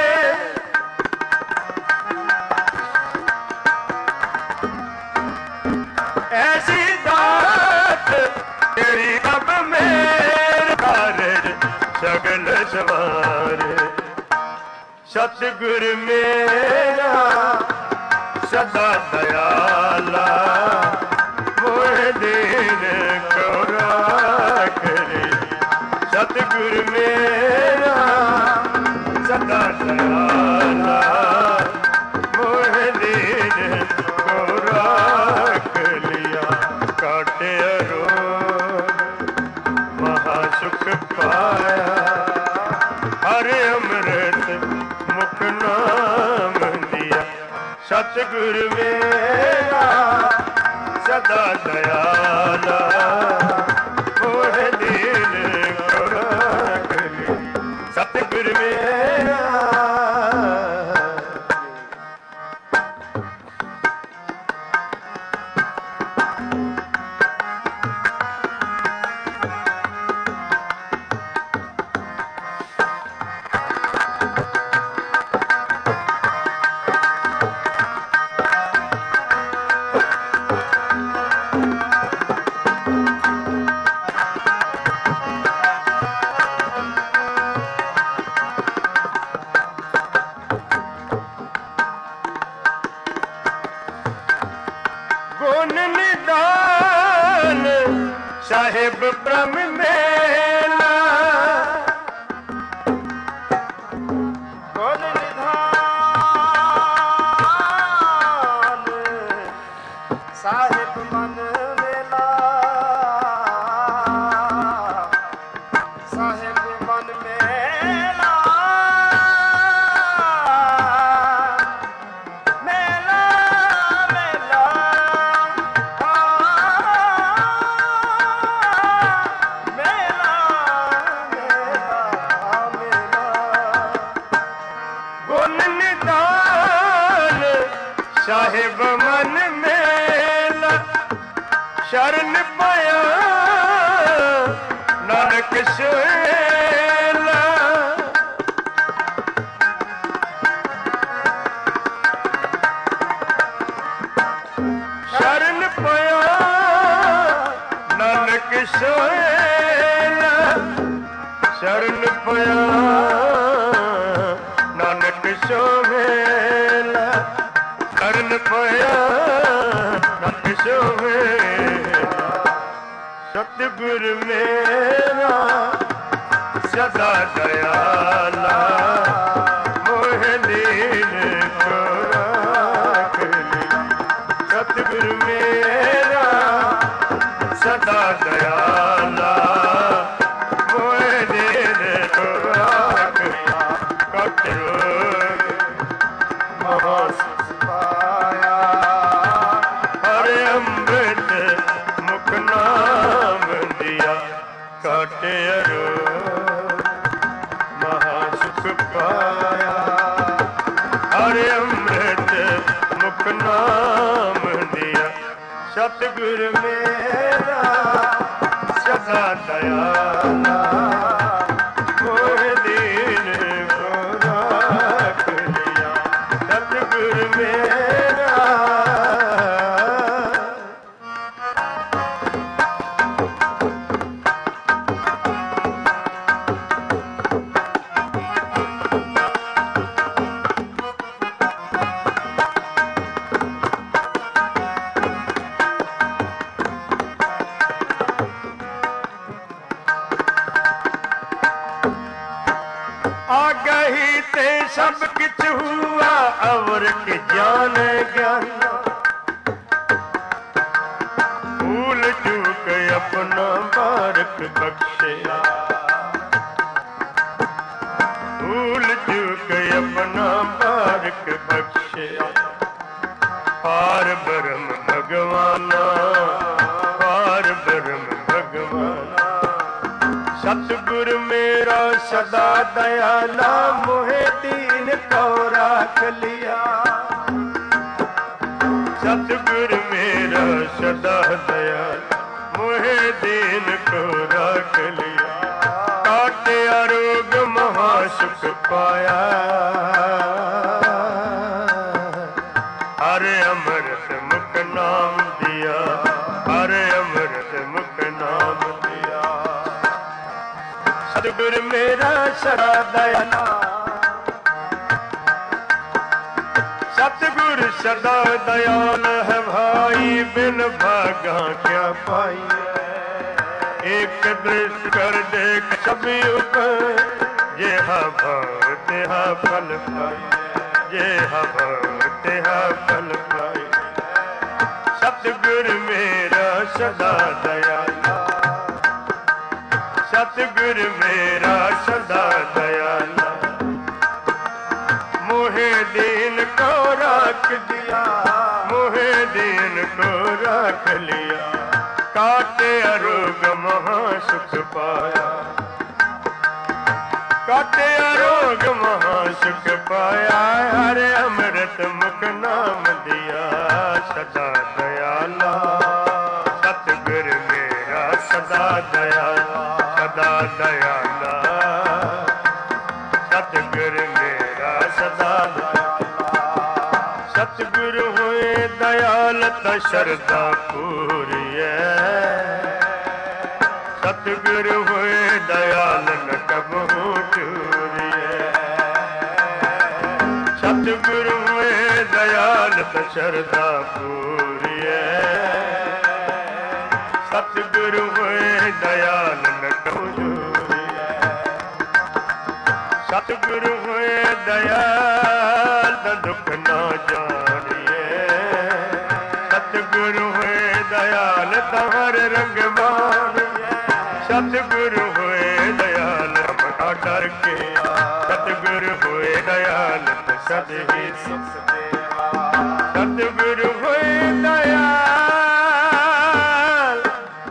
ਐਸੀ ਦਾਤ ਤੇਰੀ ਪ੍ਰਭ ਮੇਰੇ ਕਾਰਜ ਸਗਲ ਸਵਾਰੇ। ਸਤਿਗੁਰ ਮੇਰਾ ਸਦਾ ਦਇਆਲਾ ਮੋਹਿ ਦੀਨ ਕੋ ਰੱਖ ਲਿਆ। ਸਤਿਗੁਰ ਮੇਰਾ ਸਦਾ ਦਇਆਲਾ ਮੋਹਿ ਦੀਨ ਕੋ ਰੱਖ ਲਿਆ। ਕਾਟੇ ਅਰੋਗ ਮਹਾ ਸੁਖ ਪਾਇਆ ਹਰ ਅੰਮ੍ਰਿਤ ਮੁਖ ਨਾਮ ਲਿਆ। ਸਤਿਗੁਰ ਮੇਰਾ ਸਦਾ ਦਇਆਲਾ ਮੋਹਿ ਦੀਨ ਕੋ ਰੱਖ ਲਿਆ। ਸਤਿਗੁਰ ਮੇਰਾ ਗੁਣ ਨਿਦਾਨ ਸਾਹਿਬ ਬ੍ਰਹਮ ਮੇਲਾ। ਗੁਣ ਨਿਧਾਨ ਸਾਹਿਬ ਮਨ ਮੇਲਾ। ਸਾਹਿਬ ਮਨ ਮੇਲਾ ਸਾਹਿਬ ਮਨ ਮੇਲਾ। ਸ਼ਰਨ ਪਾਇਆ ਨਾਨਕ ਸੋਹਿਲਾ। ਸ਼ਰਨ ਪਾਇਆ ਸੋਹੇਲਾ ਸ਼ਰਨ ਪਿਆ ਨਾਨਕ ਸੋਹੇਲਾ ਕਰਨ ਪਿਆ ਨਾਨਕ ਸੋਹੇਲਾ ਸਤਿਗੁਰ ਮੇਰਾ ਸਦਾ ਦਇਆਲਾ ਮੋਹਿ ਦੀਨ ਕੋ ਰਾਖ ਲਈ ਸਤਿਗੁਰ ਮੇਰਾ ਸਦਾ ਦਇਆਲਾ ਮੋਹਿ ਦੀਨ ਕੋ ਰਾਖ ਕਟ ਰੋਗ ਮਹਾ ਸੁਖ ਪਾਇਆ ਹਰਿ ਅੰਮ੍ਰਿਤ ਮੁਖ ਨਾਮ ਦਿਆ ਕਟ ਅਰੋਗ ਮਹਾ ਸੁਖ ਪਾਇਆ ਹਰਿ ਅੰਮ੍ਰਿਤ ਮੁਖ ਨਾਮ ਦਿਆ ਸਤਿਗੁਰ ਮੇਰਾ ਸਦਾ ਦਇਆਲਾ ਮੋਹਿ ਦੀਨ ਕੋ ਰਾਖ ਲਿਆ ਸਤਿਗੁਰ ਮੇਰਾ आगही ते सब किछ हुआ अवर के ज्ञान ज्ञान भूल चूक अपना बारक बख्शे भूल चूक अपना बारक बख्शे पार ब्रह्म भगवाना पार ब्रह्म भगवाना सतगुर मेरा सदा दयाला मोहे दीन को राख लिया सतगुर मेरा सदा दयाला मोहे दीन को राख लिया काटे आरोग महा सुख पाया हरे अमृत मुख नाम दिया हरे अमृत मुख नाम दिया सतगुर मेरा सदा दयाला सतगुर सदा दयाल है भाई बिन भागा क्या पाई एक दृष्टि कर देख सभी ऊपर जेहा भाव तेहा फल पाई जेहा भाव तेहा फल पाई सतगुर मेरा सदा दयाला सतगुर मेरा सदा दयाला मोहे दीन को राख दिया मोहे दीन को राख लिया काटे अरोग महा सुख पाया काटे अरोग महा सुख पाया हरे अमृत मुख नाम दिया सदा दयाला सतगुर मेरा सदा दयाला सदा दयाला सतगुर मेरा सदा दयाला सतगुर होए दयाल ता शरदा पूरी सतगुर होए दयाल न कबहू चूरी सतगुर होए दयाल ता शरदा पूरी सतगुर होए दयाल न कबहू सतगुर होए दयाल ता दुख ना जानिए सतगुर होए दयाल ता हर रंग मानिए सतगुर होए दयाल बड़ा डर के सतगुर होए दयाल ता सद ही सुख देवा सतगुर होए दयाल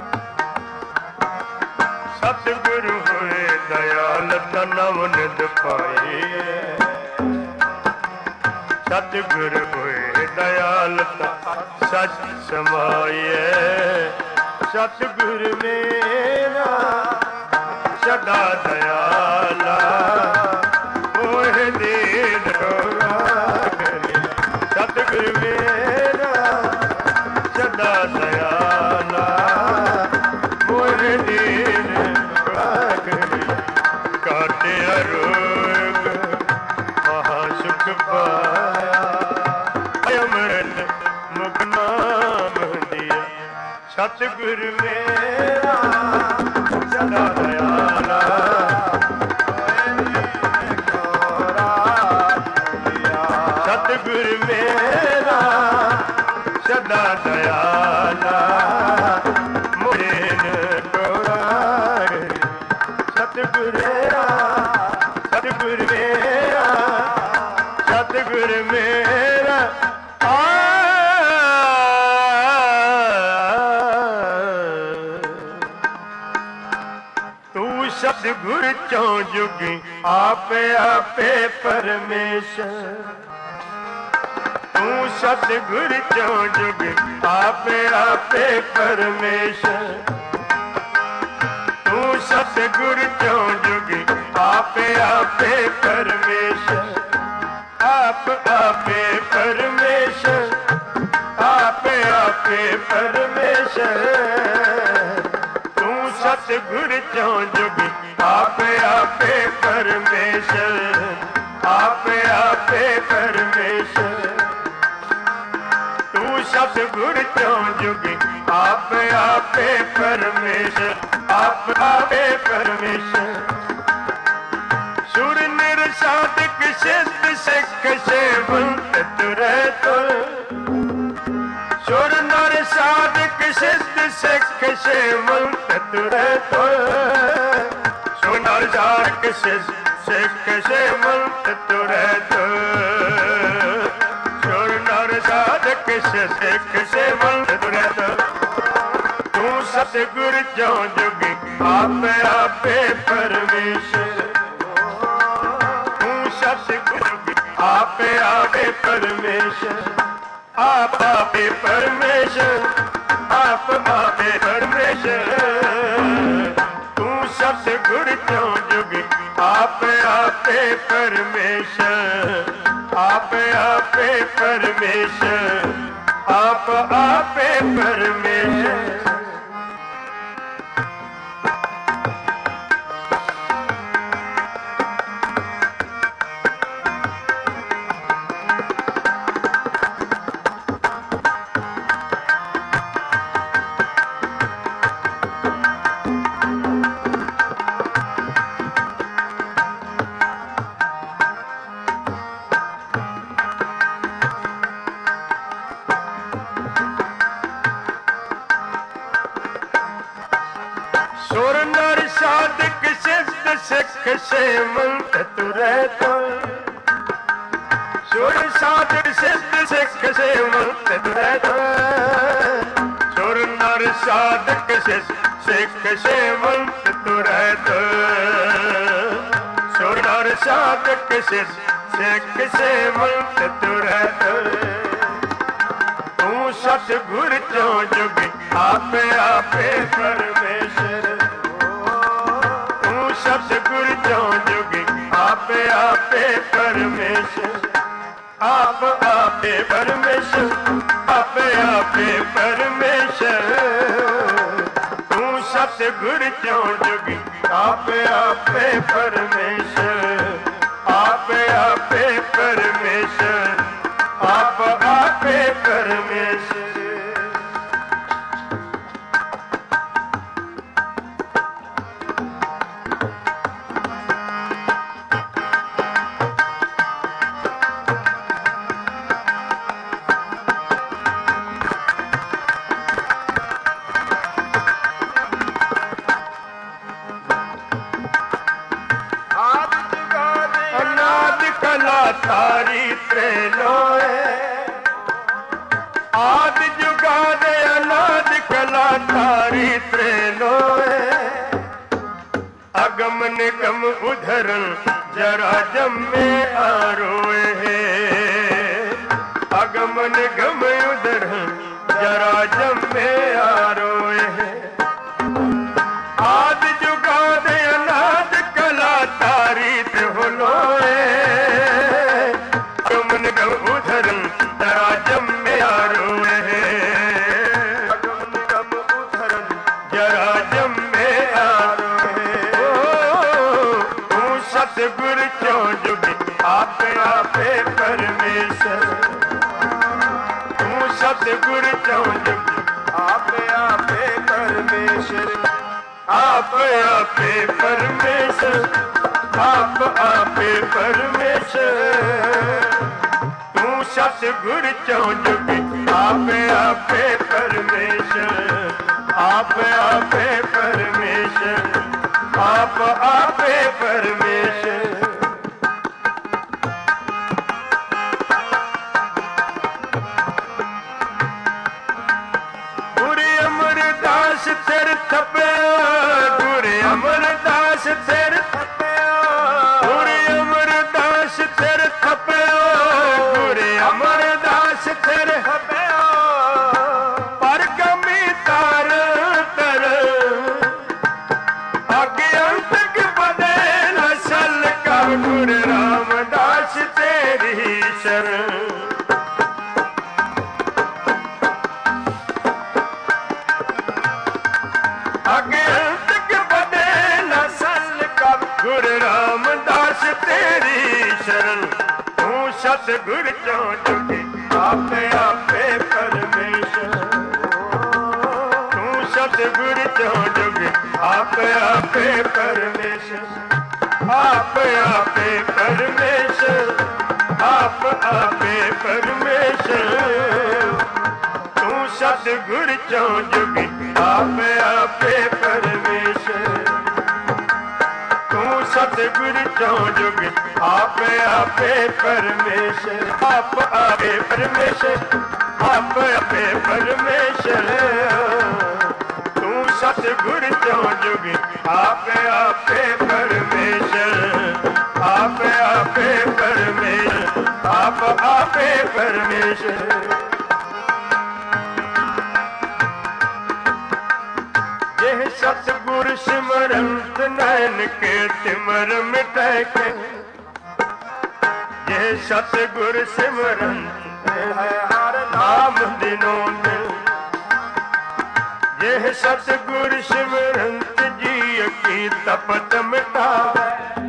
सतगुर होए दयाल ता नव निध पाई सतगुर होए दयाल ता सच समाये सतगुर मेरा सदा दयाला मोहे दीन को राख लिया सतगुर मेरा सदा दयाला मोहे ਸਤਿਗੁਰ ਮੇਰਾ ਸਦਾ ਦਇਆਲਾ ਸਤਿਗੁਰ ਮੇਰਾ ਸਦਾ ਦਇਆਲਾ ਮੁਰਨ ਕੋਰਾਰ ਸਤਿਗੁਰ ਮੇਰਾ ਸਤਿਗੁਰ ਮੇਰਾ ਸਤਿਗੁਰ ਮੇਰਾ ਤੂੰ ਸਤਿਗੁਰ ਚੋਂ ਜੁਗੀ ਆਪੇ ਆਪੇ ਪਰਮੇਸ਼ਰ ਤੂੰ ਸਤਿਗੁਰ ਚੋਂ ਜੁਗ ਆਪੇ ਆਪੇ ਪਰਮੇਸ਼ਰ ਤੂੰ ਸਤਿਗੁਰ ਚੋਂ ਜੁਗ ਆਪੇ ਆਪੇ ਪਰਮੇਸ਼ਰ ਆਪ ਆਪੇ ਪਰਮੇਸ਼ਰ ਆਪੇ ਆਪੇ ਪਰਮੇਸ਼ਰ ਤੂੰ ਸਤਿਗੁਰ ਚੋਂ ਜੁਗ ਆਪੇ ਆਪੇ ਪਰਮੇਸ਼ਰ ਆਪੇ ਆਪੇ ਪਰਮੇਸ਼ਰ ਤੂੰ ਸਤਿਗੁਰ ਚੋਂ ਜੁਗ ਆਪੇ ਆਪੇ ਪਰਮੇਸ਼ਰ ਆਪ ਆਪੇ ਪਰਮੇਸ਼ਰ ਸੁਰ ਨਿਰ ਸਾਧਕ ਸਿੱਧ ਸਿੱਖ ਸੇਵੰਤ ਤੁਰੈ ਤੁਰ ਸੁਰ ਨਰ ਸਾਧਕ ਸਿੱਧ ਸਿੱਖ ਸੇਵੰਤ ਤੁਰੈ ਤੁਰ ਸੁਰ ਨਰ ਸਾਧਕ ਸਿੱਖ ਸੇਵੰਤ ਤੁਰੈ ਤੁਰ ਸੁਰ ਨਰ ਸਾਧਕ ਸਿੱਖ ਸੇਵੰਤ ਤੁਰੈ ਤੁਰ ਤੂੰ ਸਤਿਗੁਰ ਚੋਂ ਜੁਗ ਆਪੇ ਆਪੇ ਪਰਮੇਸ਼ਰ ਤੂੰ ਸਤਿਗੁਰ ਆਪੇ ਆਪੇ ਪਰਮੇਸ਼ਰ ਆਪ ਆਪੇ ਪਰਮੇਸ਼ਰ ਆਪ ਆਪੇ ਪਰਮੇਸ਼ਰ ਤੂੰ ਸਤਿਗੁਰ ਚੋਂ ਜੁਗ ਆਪੇ ਆਪੇ ਪਰਮੇਸ਼ਰ ਆਪੇ ਆਪੇ ਪਰਮੇਸ਼ਰ ਆਪ ਆਪੇ ਪਰਮੇਸ਼ਰ ਸੁਰ ਨਰ ਸਾਧਕ ਸਿੱਧ ਸਿੱਖ ਸੇਵੰਤ ਤੁਰੈ ਤੁਰ ਸੁਰ ਸਾਧਕ ਸਿੱਧ ਸਿੱਖ ਸੇਵੰਤ ਤੁਰੈ ਤੁਰ ਸੁਰ ਨਰ ਸਾਧਕ ਸਿੱਖ ਸੇਵੰਤ ਤੁਰੈ ਤੁਰ ਸੁਰ ਨਰ ਸਾਧਕ ਸਿੱਖ ਸੇਵੰਤ ਤੁਰੈ ਤੁਰ ਤੂੰ ਸਤਿਗੁਰ ਚੋਂ ਜੁਗ ਆਪੇ ਆਪੇ ਪਰਮੇਸ਼ਰ ਤੂੰ ਸਤਿਗੁਰ ਚੋਂ ਜੁਗ ਆਪੇ ਆਪੇ ਪਰਮੇਸ਼ਰ ਆਪ ਆਪੇ ਪਰਮੇਸ਼ਰ ਆਪੇ ਆਪੇ ਪਰਮੇਸ਼ਰ ਤੂੰ ਸਤਿਗੁਰ ਚੋਂ ਜੁਗ ਆਪੇ ਆਪੇ ਪਰਮੇਸ਼ਰ ਆਪੇ ਆਪੇ ਪਰਮੇਸ਼ਰ ਆਪ ਆਪੇ ਪਰਮੇਸ਼ਰ ਤਾਰੀ ਤ੍ਰੈਲੋਏ ਆਦ ਜੁਗਾਦ ਅਨਾਦ ਕਲਾ ਤਾਰੀ ਤ੍ਰੈਲੋਏ ਅਗਮ ਨਿਗਮ ਉਧਰਨ ਜਰਾ ਜੰਮੇ ਆਰੋਏ ਅਗਮ ਨਿਗਮ ਉਧਰਨ ਜਰਾ ਜੰਮੇ ਆਰੋਏ ਆਦ ਜੁਗਾਦ ਅਨਾਦ ਕਲਾ ਤਾਰੀ ਤ੍ਰੈਲੋਏ ਉਧਰਨ ਤਰਾ ਜੰਮਿਆ ਰੋਏ ਅਗਮ ਨਿਗਮ ਉਧਰਨ ਜਰਾ ਜੰਮਿਆ ਰੋਏ ਤੂੰ ਸਤਿਗੁਰ ਚੋਂ ਜੁਗ ਆਪੇ ਆਪੇ ਪਰਮੇਸ਼ਰ ਤੂੰ ਸਤਿਗੁਰ ਚੋਂ ਜੁਗ ਆਪ आपे परमेश्वर, आप आपे परमेश्वर, आप आपे परमेश्वर। तू सतगुर चौं जुग आप आपे परमेश्वर, आप आपे परमेश्वर, आप आपे परमेश्वर। गुरु अमरदास तेरे थप्पे, गुरु अमरदास तेरे थप्पे, गुरु अमरदास तेरे थप्पे, गुरु अमरदास तेरे थप्पे। पर गमी तार तर आगे अंतक बदे नसल का, गुरु रामदास तेरी शरण। गुरु रामदास तेरी शरण। तू सतगुर चौं जुग आपे आपे परमेश्वर, तू सतगुर चौं जुग आपे आपे परमेश्वर, आप आपे परमेश्वर, आप आपे परमेश्वर। तू सतगुर चौं जुग आपे आपे परमेश्वर, सतगुर चौं जुग आपे आपे परमेश्वर, आप आपे परमेश्वर, आप आपे परमेश्वर। तू सतगुर चौं जुग आपे आपे परमेश्वर, आप आपे परमेश्वर, आप आपे परमेश्वर। यह सतगुर सिमरंत नैन के तिमर मिटै के, यह सतगुर सिमरंत है हर नाम दिनों दिन। यह सतगुर सिमरंत जी की तपत मिटावे,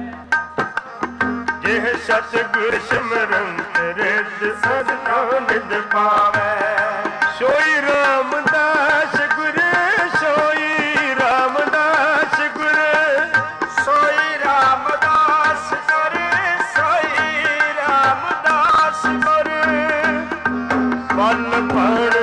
यह सतगुर सिमरंत रिद सदा निज पावे। सोई रामदास गुर, सोई रामदास गुर, सोई रामदास गुर, सोई रामदास गुर। बल पण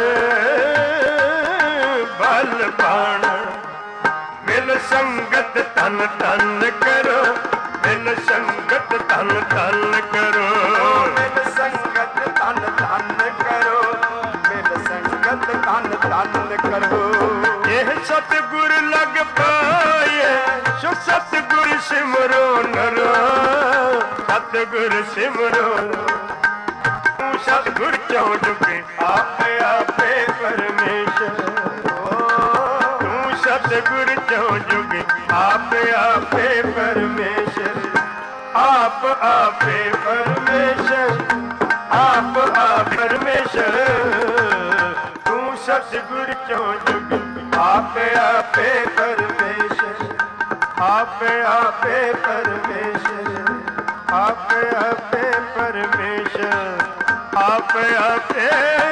मिल संगत तन तन करो, मिल संगत तन तन करो, मिल संगत तन तन करो, मिल संगत तन तन करो। यह सतगुर लग पाए सो सतगुर सिमरो नरो, सतगुर सिमरो। तू सतगुर चौं जुग आपे आपे परमेश्वर, तू सतगुर चौं जुग आपे आपे परमेश्वर, आप आपे परमेश्वर, आप आप परमेश्वर। तू सतगुर चौं जुग आपे आपे परमेश्वर, आपे आपे परमेश्वर, आपे आपे परमेश्वर, आपे आपे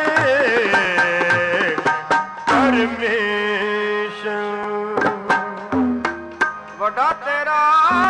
परमेश्वर। वड्डा तेरा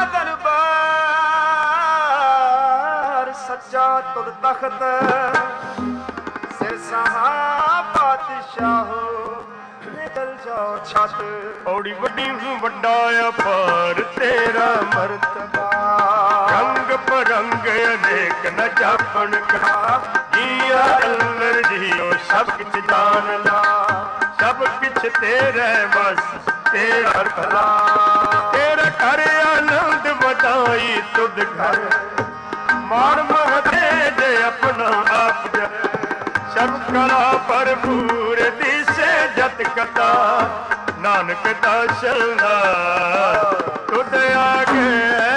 दरबार सच्चा तुर तख्त, सिर सहा पातशाहो निकल जाओ छत। औड़ी वड्डी हूँ वड्डा अपार तेरा मर्तबा, रंग परंग अनेक न जापन का। जिया अल्लर जियो सब किछ जान ला, सब किछ तेरे बस तेरा भला। तेरा घर आनंद बधाई तुद घर, मान महते जे अपना आप जा। सब कला भरपूर दिसे जत कथा, नानक दासला तुद आगे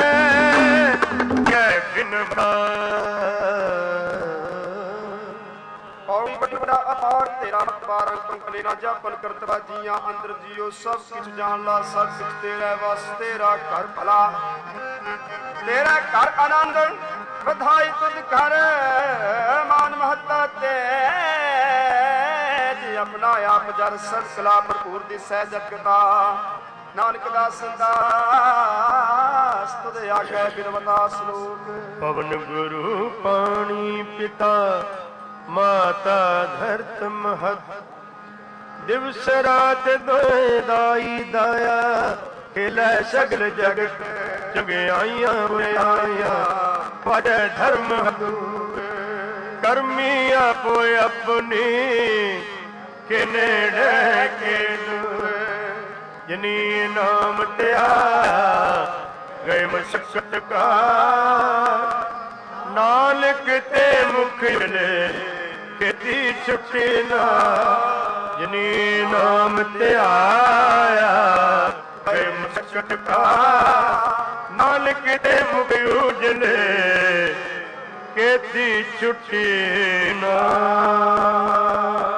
कै बिन बड़ा अपार तेरा अखबार पंकले ना जापन करतवा जिया अंदर जियो सब कुछ जान ला, सब कुछ तेरा बस तेरा घर भला। तेरा घर आनंद बधाई तुद घर, मान महत्ता ते अपना आप ਆਪ ਜਰ ਸਦ ਕਲਾ ਭਰਪੂਰ ਦੀ ਸਹਿਜ ਕਤਾ ਨਾਨਕ ਦਾਸ ਦਾਸ ਤੁਧ ਆਗੇ ਬਿਨਵਤਾ ਸ਼ਲੋਕ ਪਵਨ ਗੁਰੂ ਪਾਣੀ ਪਿਤਾ ਮਾਤਾ ਧਰਤ ਮਹਤ ਦਿਵਸ ਰਾਤ ਦੋਏ ਦਾਈ ਦਾਇਆ ਖੇਲੇ ਸਗਲ ਜਗਤ ਚੰਗਿਆਈਆਂ ਬੁਰਾਈਆਂ ਪੜ ਧਰਮ ਹਦੂਰ ਕਰਮੀ ਆਪੋ ਆਪਣੀ ਕਿ ਨੇੜੇ ਕੇ ਦੂਰ ਜਿਨੀ ਨਾਮ ਧਿਆ ਗਏ ਮਸਕਤ ਕਾ ਨਾਨਕ ਤੇ ਮੁਖ ਲੈ ਕੀਤੀ ਛੁੱਟੀ ਨਾ ਜਿਨੀ ਨਾਮ ਧਿਆਇਆ ਗਏ ਮਸਕਤ ਕਾ ਨਾਨਕ ਤੇ ਮੁਖ ਉਜਲੇ ਕੀਤੀ ਛੁੱਟੀ ਨਾ